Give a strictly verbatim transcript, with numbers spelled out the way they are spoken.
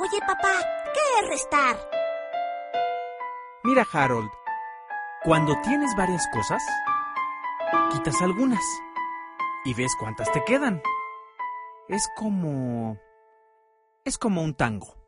Oye, papá, ¿qué es restar? Mira, Harold, cuando tienes varias cosas, quitas algunas y ves cuántas te quedan. Es como... es como un tango.